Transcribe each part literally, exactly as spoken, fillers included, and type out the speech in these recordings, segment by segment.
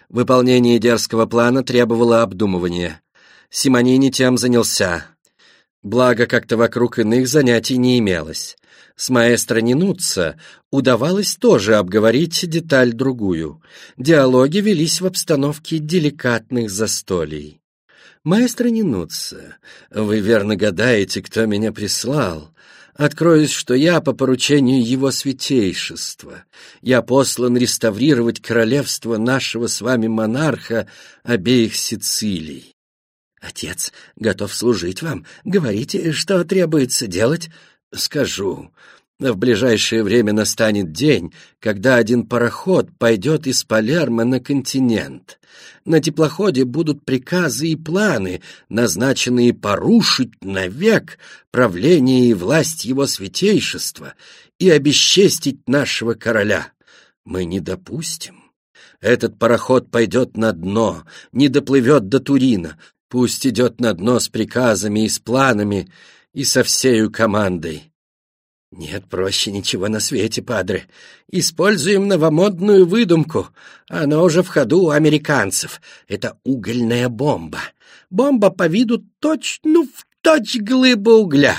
Выполнение дерзкого плана требовало обдумывания. Симонини тем занялся. Благо, как-то вокруг иных занятий не имелось. С маэстро Нинуццо удавалось тоже обговорить деталь-другую. Диалоги велись в обстановке деликатных застолий. «Маэстро Нинуццо, вы верно гадаете, кто меня прислал. Откроюсь, что я по поручению его святейшества. Я послан реставрировать королевство нашего с вами монарха обеих Сицилий. Отец готов служить вам. Говорите, что требуется делать?» «Скажу. В ближайшее время настанет день, когда один пароход пойдет из Палермо на континент. На теплоходе будут приказы и планы, назначенные порушить навек правление и власть его святейшества и обесчестить нашего короля. Мы не допустим. Этот пароход пойдет на дно, не доплывет до Турина. Пусть идет на дно с приказами и с планами, и со всею командой». «Нет проще ничего на свете, падре. Используем новомодную выдумку. Она уже в ходу у американцев. Это угольная бомба. Бомба по виду точно в точь глыба угля.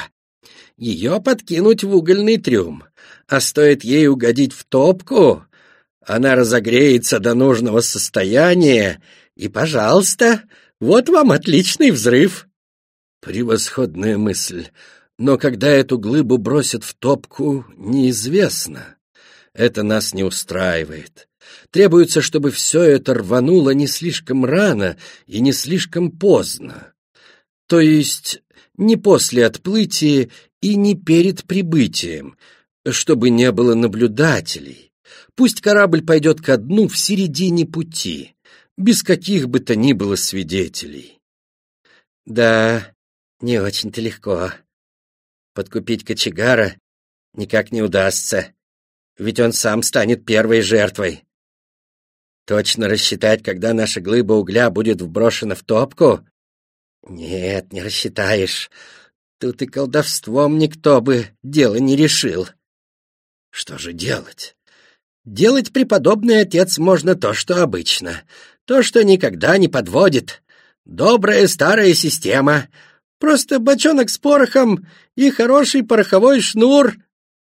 Ее подкинуть в угольный трюм. А стоит ей угодить в топку, она разогреется до нужного состояния, и, пожалуйста, вот вам отличный взрыв». «Превосходная мысль. Но когда эту глыбу бросят в топку, неизвестно. Это нас не устраивает. Требуется, чтобы все это рвануло не слишком рано и не слишком поздно. То есть не после отплытия и не перед прибытием, чтобы не было наблюдателей. Пусть корабль пойдет ко дну в середине пути, без каких бы то ни было свидетелей». «Да, не очень-то легко. Подкупить кочегара никак не удастся, ведь он сам станет первой жертвой. Точно рассчитать, когда наша глыба угля будет вброшена в топку? Нет, не рассчитаешь. Тут и колдовством никто бы дело не решил. Что же делать? Делать, преподобный отец, можно то, что обычно, то, что никогда не подводит. Добрая старая система. Просто бочонок с порохом и хороший пороховой шнур.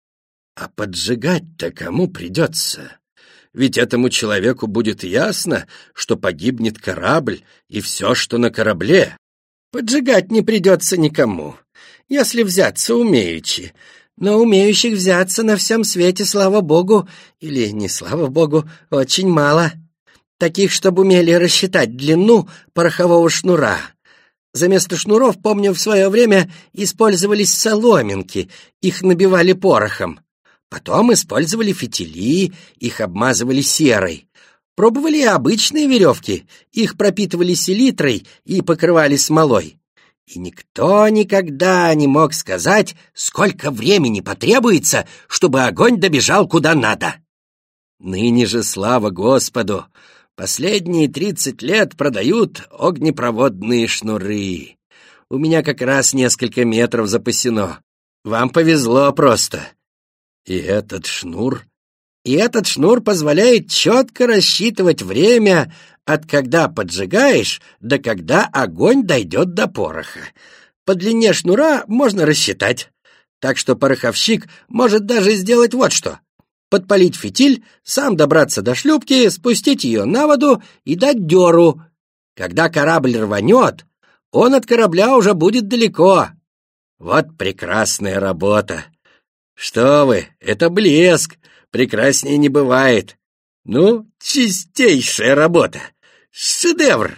А поджигать-то кому придется? Ведь этому человеку будет ясно, что погибнет корабль и все, что на корабле. Поджигать не придется никому, если взяться умеючи. Но умеющих взяться на всем свете, слава богу, или не слава богу, очень мало. Таких, чтобы умели рассчитать длину порохового шнура. За место шнуров, помню, в свое время использовались соломинки, их набивали порохом. Потом использовали фитили, их обмазывали серой. Пробовали и обычные веревки, их пропитывали селитрой и покрывали смолой. И никто никогда не мог сказать, сколько времени потребуется, чтобы огонь добежал куда надо. Ныне же, слава Господу, последние тридцать лет продают огнепроводные шнуры. У меня как раз несколько метров запасено. Вам повезло просто. И этот шнур? И этот шнур позволяет четко рассчитывать время, от когда поджигаешь до когда огонь дойдет до пороха. По длине шнура можно рассчитать. Так что пороховщик может даже сделать вот что. Подпалить фитиль, сам добраться до шлюпки, спустить ее на воду и дать дёру. Когда корабль рванет, он от корабля уже будет далеко. Вот прекрасная работа. Что вы, это блеск, прекраснее не бывает. Ну, чистейшая работа, шедевр.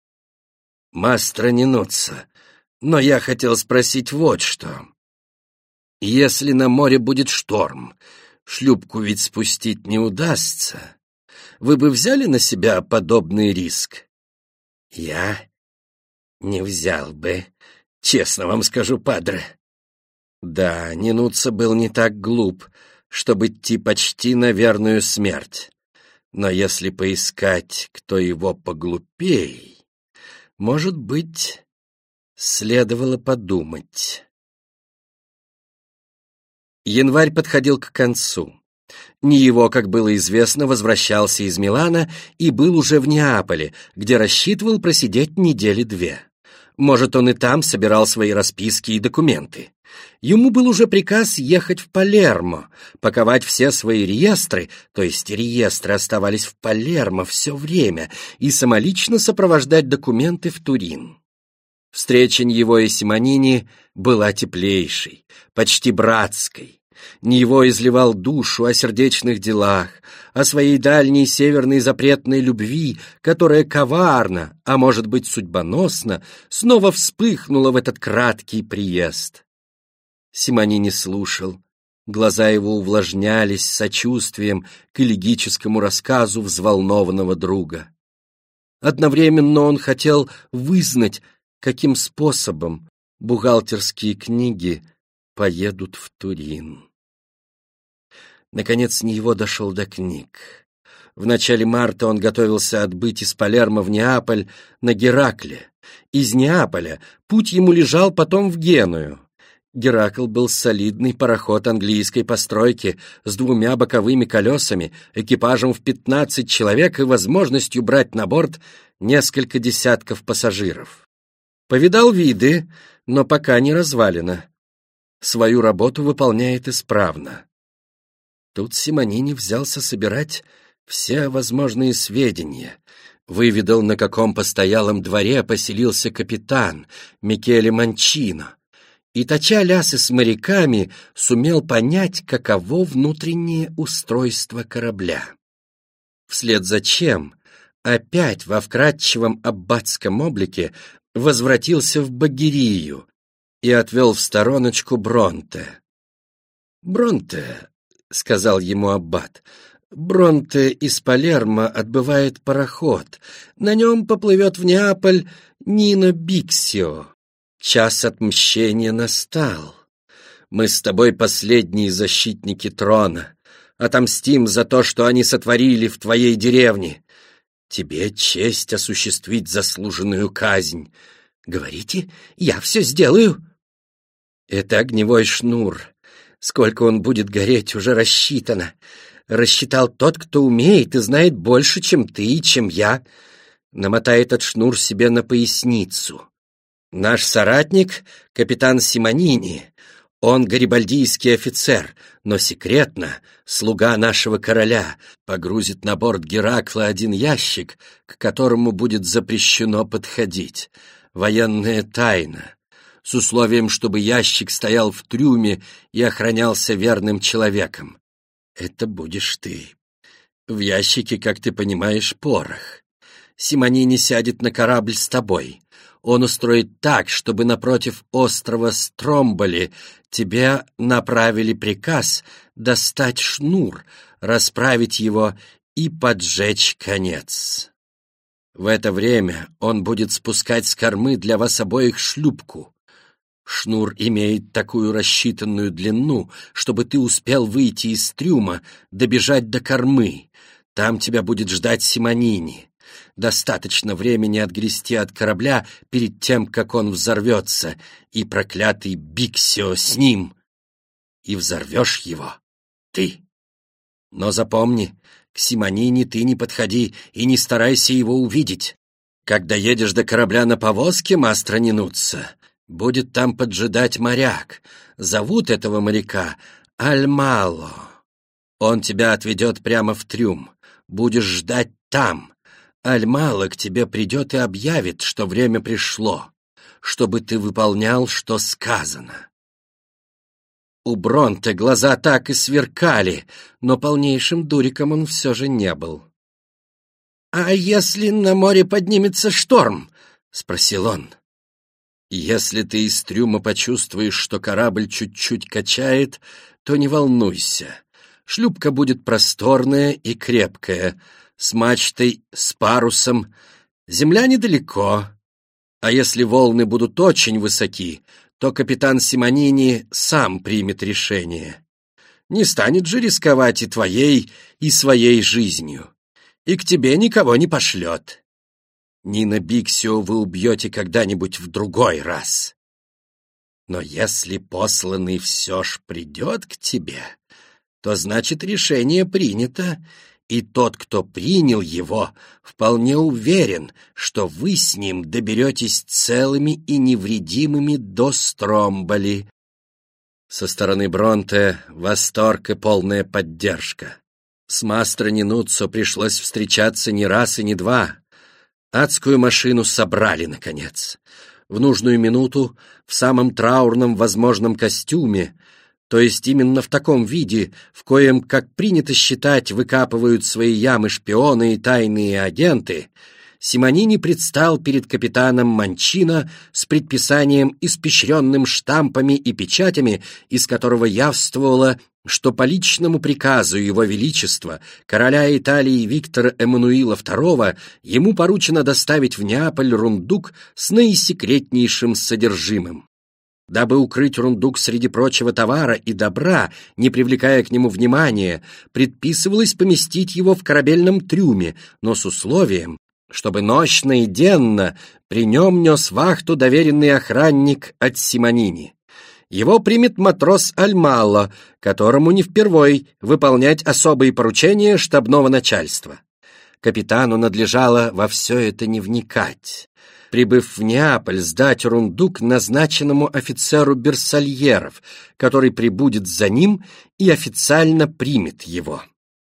Маэстро Нинуццо, но я хотел спросить вот что. Если на море будет шторм, шлюпку ведь спустить не удастся. Вы бы взяли на себя подобный риск? Я не взял бы, честно вам скажу, падре. Да, Нинуццо был не так глуп, чтобы идти почти на верную смерть. Но если поискать, кто его поглупей, может быть, следовало подумать. Январь подходил к концу. Ниево, как было известно, возвращался из Милана и был уже в Неаполе, где рассчитывал просидеть недели две. Может, он и там собирал свои расписки и документы. Ему был уже приказ ехать в Палермо, паковать все свои реестры, то есть реестры оставались в Палермо все время, и самолично сопровождать документы в Турин. Встреча Ниево и Симонини была теплейшей, почти братской. Ниево изливал душу о сердечных делах, о своей дальней северной запретной любви, которая коварно, а может быть судьбоносно, снова вспыхнула в этот краткий приезд. Симонини слушал. Глаза его увлажнялись сочувствием к элегическому рассказу взволнованного друга. Одновременно он хотел вызнать, каким способом бухгалтерские книги поедут в Турин. Наконец Ниево дошел до книг. В начале марта он готовился отбыть из Палермо в Неаполь на Геракле. Из Неаполя путь ему лежал потом в Геную. Геракл был солидный пароход английской постройки с двумя боковыми колесами, экипажем в пятнадцать человек и возможностью брать на борт несколько десятков пассажиров. Повидал виды, но пока не развалина. Свою работу выполняет исправно. Тут Симонини взялся собирать все возможные сведения. Выведал, на каком постоялом дворе поселился капитан Микеле Манчино. И, точа лясы с моряками, сумел понять, каково внутреннее устройство корабля. Вслед за чем опять во вкрадчивом аббатском облике возвратился в Багирию и отвел в стороночку Бронте. «Бронте», — сказал ему аббат, — «Бронте из Палермо отбывает пароход. На нем поплывет в Неаполь Нино Биксио. Час отмщения настал. Мы с тобой последние защитники трона. Отомстим за то, что они сотворили в твоей деревне. Тебе честь осуществить заслуженную казнь. Говорите, я все сделаю». Это огневой шнур. Сколько он будет гореть, уже рассчитано. Рассчитал тот, кто умеет и знает больше, чем ты и чем я. Намотай этот шнур себе на поясницу. Наш соратник — капитан Симонини. Он гарибальдийский офицер, но секретно слуга нашего короля, погрузит на борт Геракла один ящик, к которому будет запрещено подходить. Военная тайна. С условием, чтобы ящик стоял в трюме и охранялся верным человеком. Это будешь ты. В ящике, как ты понимаешь, порох. Симонини сядет на корабль с тобой. Он устроит так, чтобы напротив острова Стромболи тебе направили приказ достать шнур, расправить его и поджечь конец. В это время он будет спускать с кормы для вас обоих шлюпку. Шнур имеет такую рассчитанную длину, чтобы ты успел выйти из трюма, добежать до кормы. Там тебя будет ждать Симонини. Достаточно времени отгрести от корабля перед тем, как он взорвется, и проклятый Биксио с ним. И взорвешь его ты. Но запомни, к Симонини ты не подходи и не старайся его увидеть. Когда едешь до корабля на повозке, Мастро Нинуццо, будет там поджидать моряк. Зовут этого моряка Аль-Мало. Он тебя отведет прямо в трюм. Будешь ждать там. Аль-Мало к тебе придет и объявит, что время пришло, чтобы ты выполнял, что сказано. У Бронте глаза так и сверкали, но полнейшим дуриком он все же не был. «А если на море поднимется шторм?» — спросил он. «Если ты из трюма почувствуешь, что корабль чуть-чуть качает, то не волнуйся. Шлюпка будет просторная и крепкая, с мачтой, с парусом. Земля недалеко. А если волны будут очень высоки, то капитан Симонини сам примет решение. Не станет же рисковать и твоей, и своей жизнью. И к тебе никого не пошлет. Нино Биксио вы убьете когда-нибудь в другой раз. Но если посланный все ж придет к тебе, то значит решение принято, и тот, кто принял его, вполне уверен, что вы с ним доберетесь целыми и невредимыми до Стромболи». Со стороны Бронте восторг и полная поддержка. С Мастро Нинуццо пришлось встречаться не раз и не два. Адскую машину собрали, наконец. В нужную минуту, в самом траурном возможном костюме, то есть именно в таком виде, в коем, как принято считать, выкапывают свои ямы шпионы и тайные агенты, Симонини предстал перед капитаном Манчино с предписанием, испещренным штампами и печатями, из которого явствовало, что по личному приказу Его Величества, короля Италии Виктора Эммануила второго, ему поручено доставить в Неаполь рундук с наисекретнейшим содержимым. Дабы укрыть рундук среди прочего товара и добра, не привлекая к нему внимания, предписывалось поместить его в корабельном трюме, но с условием, чтобы нощно и денно при нем нес вахту доверенный охранник от Симонини. Его примет матрос Альмало, которому не впервой выполнять особые поручения штабного начальства. Капитану надлежало во все это не вникать. Прибыв в Неаполь, сдать рундук назначенному офицеру Берсальеров, который прибудет за ним и официально примет его.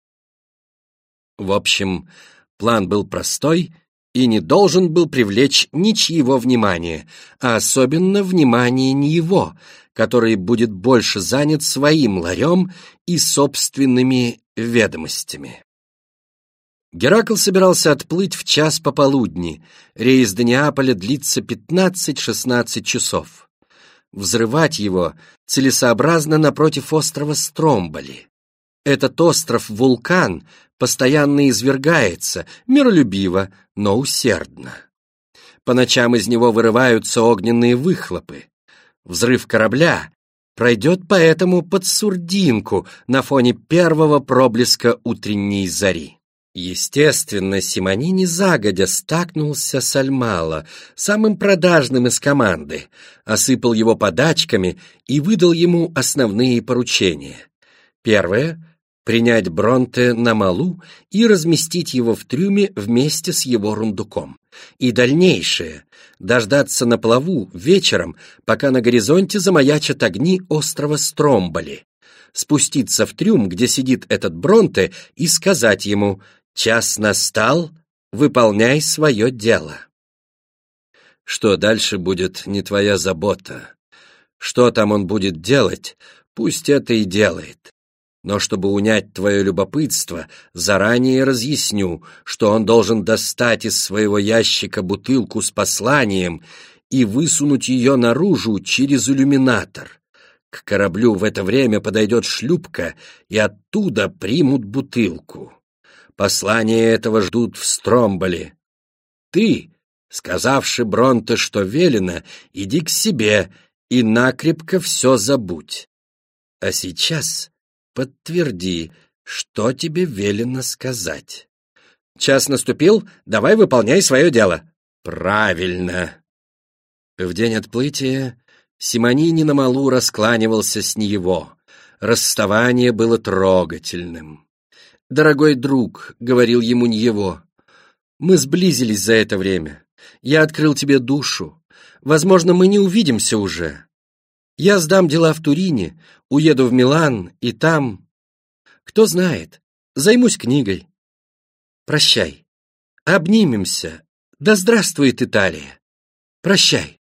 В общем, план был простой и не должен был привлечь ничьего внимания, а особенно внимание не его, который будет больше занят своим ларем и собственными ведомостями. Геракл собирался отплыть в час пополудни. Рейс до Неаполя длится пятнадцать-шестнадцать часов. Взрывать его целесообразно напротив острова Стромболи. Этот остров-вулкан постоянно извергается, миролюбиво, но усердно. По ночам из него вырываются огненные выхлопы. Взрыв корабля пройдет поэтому под сурдинку на фоне первого проблеска утренней зари. Естественно, Симонини загодя стакнулся с Альмало, самым продажным из команды, осыпал его подачками и выдал ему основные поручения. Первое — принять Бронте на малу и разместить его в трюме вместе с его рундуком. И дальнейшее — дождаться на плаву вечером, пока на горизонте замаячат огни острова Стромболи, спуститься в трюм, где сидит этот Бронте, и сказать ему: «Час настал, выполняй свое дело». Что дальше будет, не твоя забота. Что там он будет делать, пусть это и делает. Но чтобы унять твое любопытство, заранее разъясню, что он должен достать из своего ящика бутылку с посланием и высунуть ее наружу через иллюминатор. К кораблю в это время подойдет шлюпка, и оттуда примут бутылку. Послание этого ждут в Стромболи. Ты, сказавши Бронте, что велено, иди к себе и накрепко все забудь. А сейчас подтверди, что тебе велено сказать. Час наступил, давай выполняй свое дело. Правильно. В день отплытия Симонини на малу раскланивался с Ниево. Расставание было трогательным. «Дорогой друг», — говорил ему Ниево, — «мы сблизились за это время. Я открыл тебе душу. Возможно, мы не увидимся уже. Я сдам дела в Турине, уеду в Милан, и там, кто знает, займусь книгой. Прощай. Обнимемся. Да здравствует Италия. Прощай».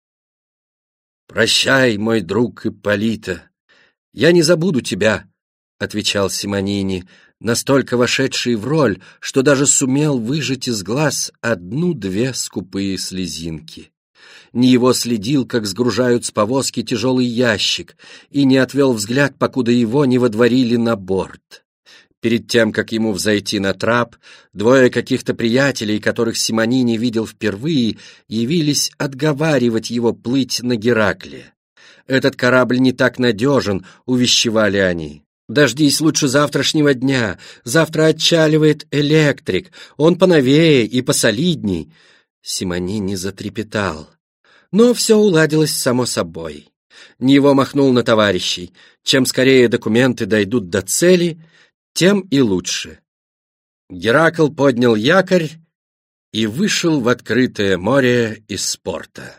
«Прощай, мой друг Ипполита. Я не забуду тебя», — отвечал Симонини, настолько вошедший в роль, что даже сумел выжать из глаз одну-две скупые слезинки. Ниево следил, как сгружают с повозки тяжелый ящик, и не отвел взгляд, покуда его не водворили на борт. Перед тем, как ему взойти на трап, двое каких-то приятелей, которых Симонини видел впервые, явились отговаривать его плыть на Геракле. «Этот корабль не так надежен», — увещевали они. «Дождись лучше завтрашнего дня. Завтра отчаливает электрик. Он поновее и посолидней». Симонини затрепетал. Но все уладилось само собой. Ниво махнул на товарищей. Чем скорее документы дойдут до цели, тем и лучше. Геракл поднял якорь и вышел в открытое море из порта.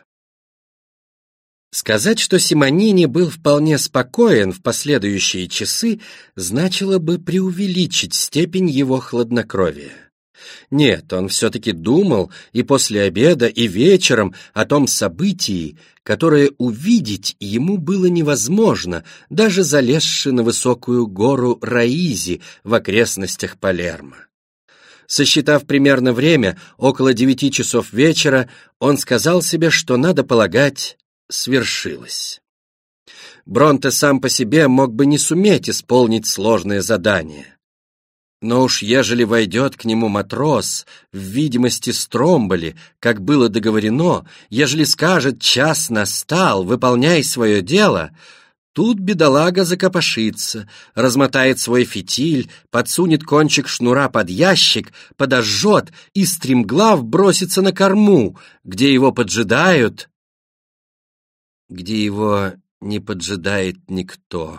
Сказать, что Симонини был вполне спокоен в последующие часы, значило бы преувеличить степень его хладнокровия. Нет, он все-таки думал и после обеда, и вечером о том событии, которое увидеть ему было невозможно, даже залезши на высокую гору Раизи в окрестностях Палермо. Сосчитав примерно время, около девяти часов вечера, он сказал себе, что, надо полагать, свершилось. Бронте сам по себе мог бы не суметь исполнить сложное задание. Но уж ежели войдет к нему матрос в видимости Стромболи, как было договорено, ежели скажет «час настал, выполняй свое дело», тут бедолага закопошится, размотает свой фитиль, подсунет кончик шнура под ящик, подожжет и стремглав бросится на корму, где его поджидают, где его не поджидает никто.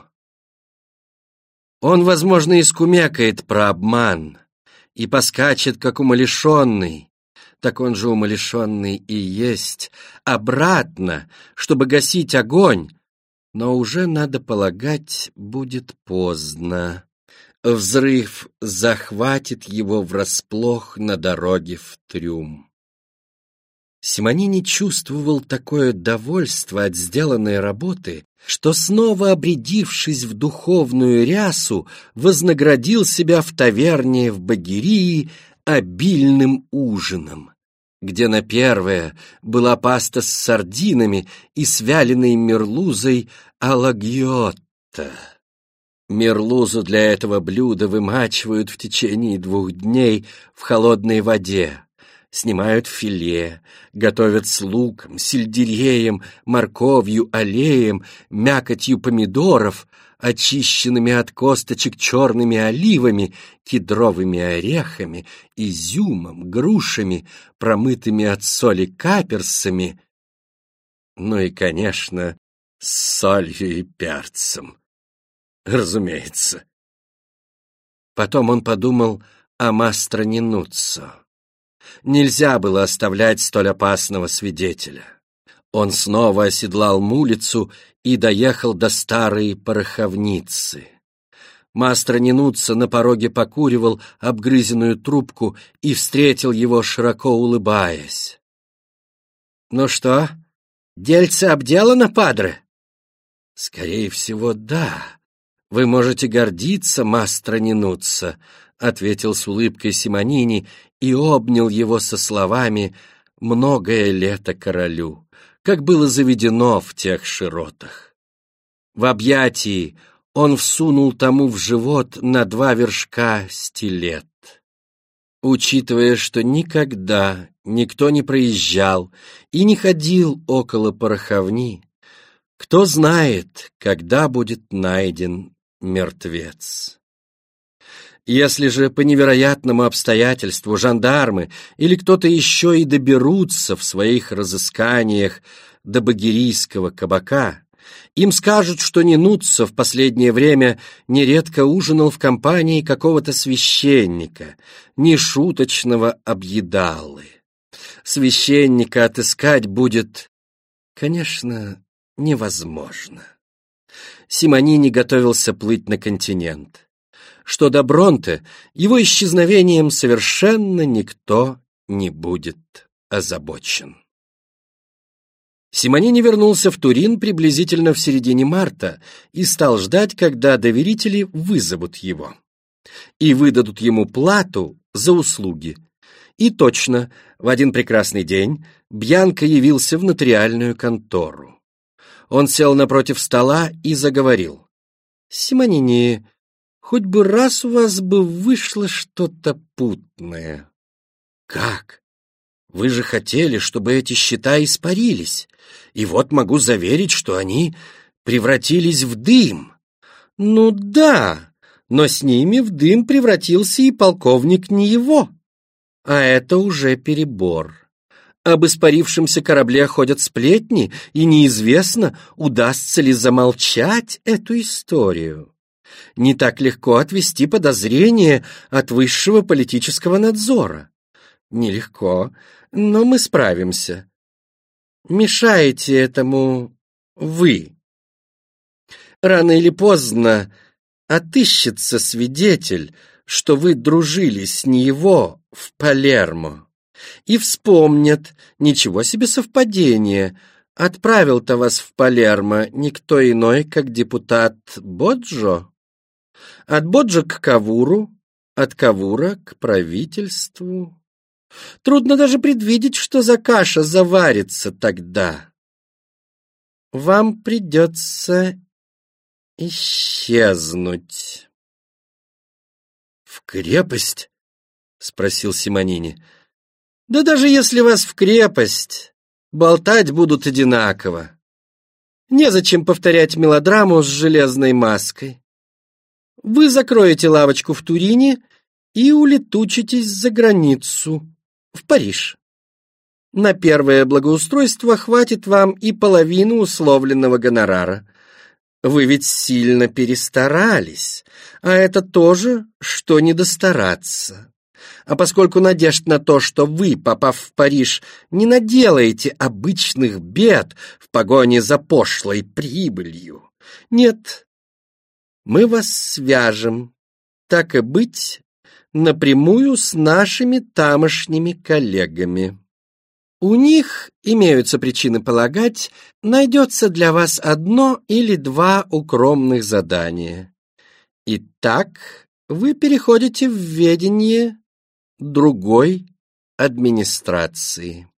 Он, возможно, искумекает про обман и поскачет, как умалишенный, так он же умалишенный и есть, обратно, чтобы гасить огонь, но уже, надо полагать, будет поздно. Взрыв захватит его врасплох на дороге в трюм. Симонини чувствовал такое довольство от сделанной работы, что, снова обрядившись в духовную рясу, вознаградил себя в таверне в Багирии обильным ужином, где на первое была паста с сардинами и с вяленой мерлузой алагьотто. Мерлузу для этого блюда вымачивают в течение двух дней в холодной воде. Снимают филе, готовят с луком, сельдереем, морковью, алеем, мякотью помидоров, очищенными от косточек черными оливами, кедровыми орехами, изюмом, грушами, промытыми от соли каперсами, ну и, конечно, с солью и перцем, разумеется. Потом он подумал о Мастро Нинуццо. Нельзя было оставлять столь опасного свидетеля. Он снова оседлал мулицу и доехал до старой пороховницы. Мастро Нинуццо на пороге покуривал обгрызенную трубку и встретил его, широко улыбаясь. «Ну что, дельце обделано, падре?» «Скорее всего, да. Вы можете гордиться, Мастро Нинуццо», — ответил с улыбкой Симонини и обнял его со словами «многое лето королю», как было заведено в тех широтах. В объятии он всунул тому в живот на два вершка стилет. Учитывая, что никогда никто не проезжал и не ходил около пороховни, кто знает, когда будет найден мертвец. Если же по невероятному обстоятельству жандармы или кто-то еще и доберутся в своих разысканиях до багирийского кабака, им скажут, что Нинуццо в последнее время нередко ужинал в компании какого-то священника, нешуточного объедалы. Священника отыскать будет, конечно, невозможно. Симонини готовился плыть на континент. Что до Бронте, его исчезновением совершенно никто не будет озабочен. Симонини вернулся в Турин приблизительно в середине марта и стал ждать, когда доверители вызовут его и выдадут ему плату за услуги. И точно, в один прекрасный день Бьянко явился в нотариальную контору. Он сел напротив стола и заговорил. «Симонини, хоть бы раз у вас бы вышло что-то путное». «Как? Вы же хотели, чтобы эти счета испарились, и вот могу заверить, что они превратились в дым». «Ну да, но с ними в дым превратился и полковник не его, а это уже перебор. Об испарившемся корабле ходят сплетни, и неизвестно, удастся ли замолчать эту историю. Не так легко отвести подозрение от высшего политического надзора. Нелегко, но мы справимся. Мешаете этому вы. Рано или поздно отыщется свидетель, что вы дружили с него в Палермо, и вспомнят, ничего себе совпадение, отправил-то вас в Палермо никто иной, как депутат Боджо. От Боджо к Кавуру, от Кавура к правительству. Трудно даже предвидеть, что за каша заварится тогда. Вам придется исчезнуть. «В крепость?» — спросил Симонини. «Да даже если вас в крепость, болтать будут одинаково. Незачем повторять мелодраму с железной маской. Вы закроете лавочку в Турине и улетучитесь за границу, в Париж. На первое благоустройство хватит вам и половины условленного гонорара. Вы ведь сильно перестарались, а это тоже, что не достараться. А поскольку надежд на то, что вы, попав в Париж, не наделаете обычных бед в погоне за пошлой прибылью, нет, мы вас свяжем, так и быть, напрямую с нашими тамошними коллегами. У них, имеются причины полагать, найдется для вас одно или два укромных задания. И так вы переходите в ведение другой администрации.